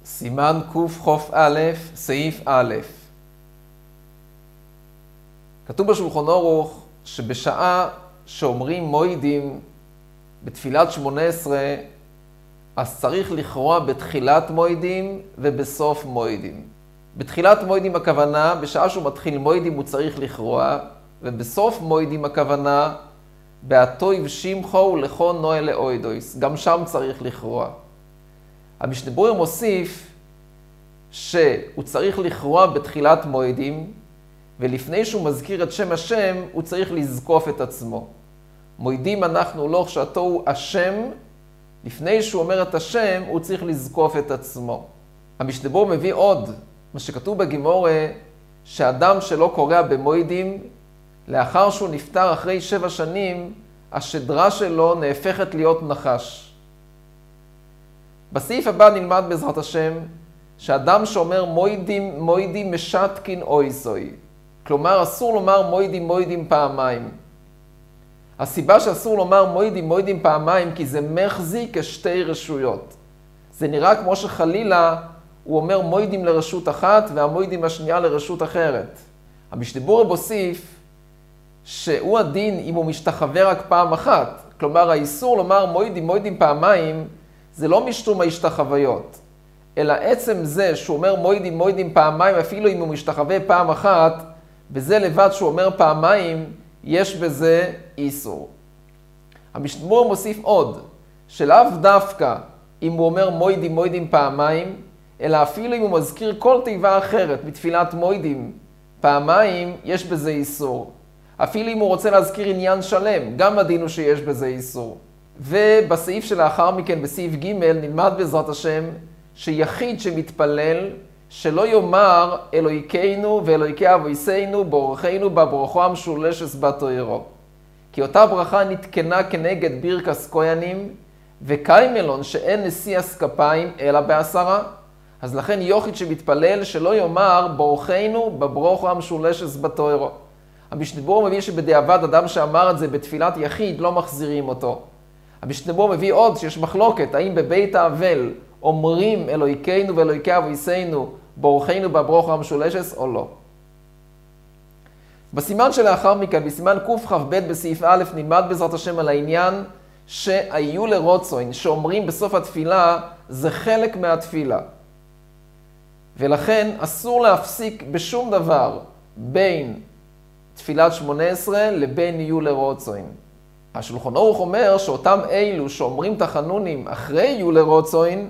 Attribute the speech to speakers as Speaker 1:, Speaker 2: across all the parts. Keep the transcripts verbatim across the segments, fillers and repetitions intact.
Speaker 1: סימן קכ"א, סעיף א'. כתוב בשולחן ערוך שבשעה שאומרים מועדים בתפילת שמונה עשרה, אז צריך לכרוע בתחילת מועדים ובסוף מועדים. בתחילת מועדים הכוונה, בשעה שהוא מתחיל מועדים הוא צריך לכרוע, ובסוף מועדים הכוונה, בהטויב שמחו ולכו נועה לאוידויס. גם שם צריך לכרוע. המשנה ברורה מוסיף שהוא צריך לכרוע בתחילת מועדים, ולפני שהוא מזכיר את שם השם, הוא צריך לזקוף את עצמו. מועדים אנחנו לא כשאתו הוא השם, לפני שהוא אומר את השם, הוא צריך לזקוף את עצמו. המשנה ברורה מביא עוד, מה שכתוב בגמורה, שאדם שלא קורא במועדים, לאחר שהוא נפטר אחרי שבע שנים, השדרה שלו נהפכת להיות נחש. בסעיף הבא נלמד בעזרת השם, שאדם שאומר מועדים, מועדים משתקין אויסוי. כלומר, אסור לומר מועדים, מועדים פעמיים. הסיבה שאסור לומר מועדים, מועדים פעמיים, כי זה מחזיק כשתי רשויות. זה נראה כמו שחלילה הוא אומר מועדים לרשות אחת, והמועדים השנייה לרשות אחרת. המשנה ברורה מוסיף שהוא הדין אם הוא משתחווה רק פעם אחת. כלומר, האיסור לומר מועדים, מועדים פעמיים, זה לא משום ההשתחוויות, אלא עצם זה שהוא אומר מועדים, מועדים פעמיים, אפילו אם הוא משתחווה פעם אחת, בזה לבד שהוא אומר פעמיים, יש בזה איסור. המשנה ברורה מוסיף עוד, שלאו דווקא אם הוא אומר מועדים, מועדים פעמיים, אלא אפילו אם הוא מזכיר כל תיבה אחרת בתפילת מועדים פעמיים, יש בזה איסור. אפילו אם הוא רוצה להזכיר עניין שלם, גם הדין הוא שיש בזה איסור. ובסעיף שלאחר מכן, בסעיף ג', נלמד בעזרת השם, שיחיד שמתפלל, שלא יאמר אלוהיכנו ואלוהיקי אבויסנו, בורכנו בברוכו המשולשת בתוירו. כי אותה ברכה נתקנה כנגד ברכס כהנים, וקיימלון שאין נשיאס כפיים אלא בעשרה. אז לכן יחיד שמתפלל, שלא יאמר בורכנו בברוכו המשולשת בתוירו. המשנה ברורה מביא שבדיעבד אדם שאמר את זה בתפילת יחיד לא מחזירים אותו. המשנה ברורה מביא עוד שיש מחלוקת, האם בבית האבל אומרים אלוהיכנו ואלוהיקי אבויסנו בורכנו בברוכו המשולשת או לא. בסימן שלאחר מכן, בסימן קכ"ב בסעיף א', נלמד בעזרת השם על העניין שהיו לרוצוין שאומרים בסוף התפילה זה חלק מהתפילה. ולכן אסור להפסיק בשום דבר בין תפילת שמונה עשרה לבין יהיו לרוצוין. השולחן ערוך אומר שאותם אלו שאומרים תחנונים אחרי יהיו לרוצוין,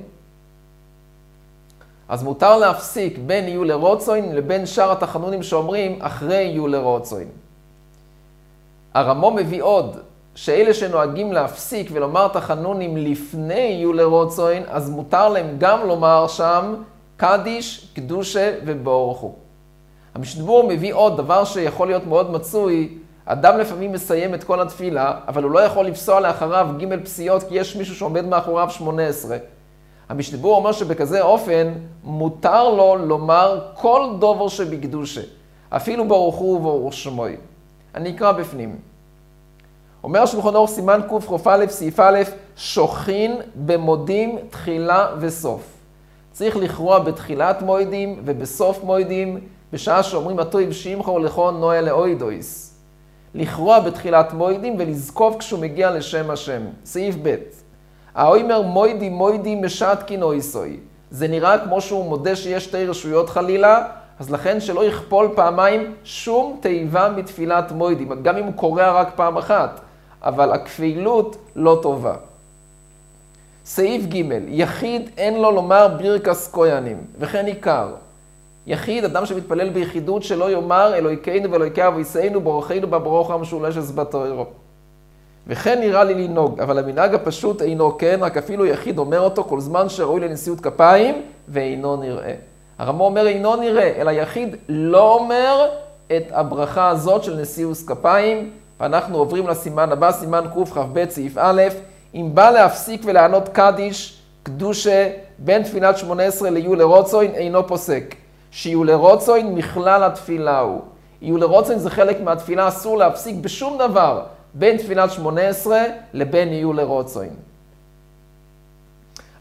Speaker 1: אז מותר להפסיק בין יהיו לרוצוין לבין שאר התחנונים שאומרים אחרי יהיו לרוצוין. הרמו מביא עוד שאלה שנוהגים להפסיק ולומר תחנונים לפני יהיו לרוצוין, אז מותר להם גם לומר שם קדיש, קדושה ובורכו. המשנה ברורה מביא עוד דבר שיכול להיות מאוד מצוי, אדם לפעמים מסיים את כל התפילה, אבל הוא לא יכול לפסוע לאחריו ג' פסיעות, כי יש מישהו שעומד מאחוריו שמונה עשרה. המשנה ברורה אומר שבכזה אופן מותר לו לומר כל דובר שבקדושה, אפילו ברוך הוא וברוך שמוי. אני אקרא בפנים. אומר השולחן ערוך סימן קכ"א סעיף א', שוכין במודים תחילה וסוף. צריך לכרוע בתחילת מועדים ובסוף מועדים, בשעה שאומרים הטויב שמחו ולכו נועה לאוידויס. לכרוע בתחילת מועדים ולזקוף כשהוא מגיע לשם השם. סעיף ב'. האומר מועדים מועדים משתקין אויסוי. זה נראה כמו שהוא מודה שיש שתי רשויות חלילה, אז לכן שלא יכפול פעמיים שום תיבה מתפילת מועדים, גם אם הוא קורא רק פעם אחת, אבל הכפילות לא טובה. סעיף ג'. יחיד אין לו לומר ברכס כהנים, וכן עיקר. יחיד, אדם שמתפלל ביחידות שלא יאמר אלוהיכנו ואלוהיקי אבויסנו בורכנו בברוכו המשולשת בתוירו. וכן נראה לי לנהוג, אבל המנהג הפשוט אינו כן, רק אפילו יחיד אומר אותו כל זמן שראוי לנשיאות כפיים ואינו נראה. הרמו אומר אינו נראה, אלא יחיד לא אומר את הברכה הזאת של נשיאות כפיים, ואנחנו עוברים לסימן הבא, סימן קכ"ב סעיף א', אם בא להפסיק ולענות קדיש, קדושה, בין תפילת שמונה עשרה ליהיו לרוצוין, אינו פוסק. שיהיו לרוצוין מכלל התפילה הוא. יהיו לרוצוין זה חלק מהתפילה, אסור להפסיק בשום דבר בין תפילת שמונה עשרה לבין יהיו לרוצוין.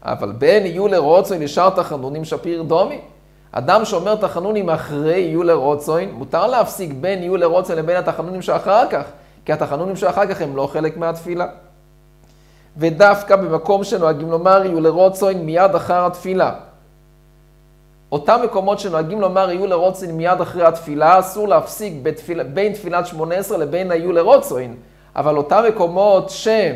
Speaker 1: אבל בין יהיו לרוצוין לשאר תחנונים שפיר דומי. אדם שאומר תחנונים אחרי יהיו לרוצוין, מותר להפסיק בין יהיו לרוצוין לבין התחנונים שאחר כך, כי התחנונים שאחר כך הם לא חלק מהתפילה. ודווקא במקום שנוהגים לומר יהיו לרוצוין מיד אחר התפילה. אותם מקומות שנוהגים לומר יהיו לרוצוין מיד אחרי התפילה, אסור להפסיק בתפילה, בין תפילת שמונה עשרה לבין היהיו לרוצוין. אבל אותם מקומות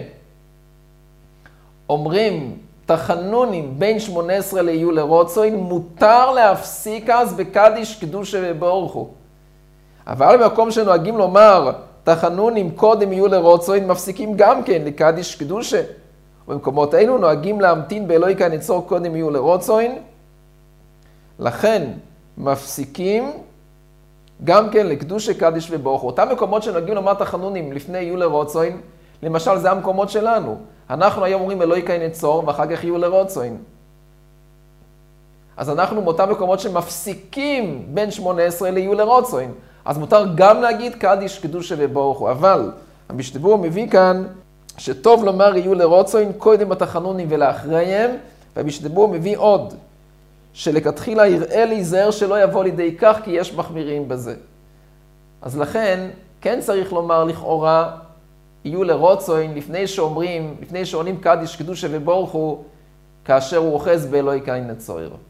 Speaker 1: שאומרים תחנונים בין שמונה עשרה ליהיו לרוצוין, מותר להפסיק אז בקדיש קדושה ובארך הוא. אבל במקום שנוהגים לומר תחנונים קודם יהיו לרוצוין, מפסיקים גם כן לקדיש קדושה. ובמקומות אלו נוהגים להמתין באלוהי כנצור קודם יהיו לרוצוין. לכן מפסיקים גם כן לקדושה קדיש ובארך הוא. אותם מקומות שנוהגים לומר תחנונים לפני יהיו לרוצוין, למשל זה המקומות שלנו. אנחנו היום אומרים אלוהי כנצור ואחר כך יהיו לרוצוין. אז אנחנו מאותם מקומות שמפסיקים בין שמונה עשרה ליהיו לרוצוין. אז מותר גם להגיד קדיש קדושה ובארך הוא. אבל המשתבור מביא כאן שטוב לומר יהיו לרוצוין קודם בתחנונים ולאחריהם, והמשתבור מביא עוד שלכתחילה יראה להיזהר שלא יבוא לידי כך כי יש מחמירים בזה. אז לכן כן צריך לומר לכאורה יהיו לרוצוין לפני שאומרים, לפני שעונים קדיש קדושה ובארך הוא, כאשר הוא אוחז באלוהי כנצור.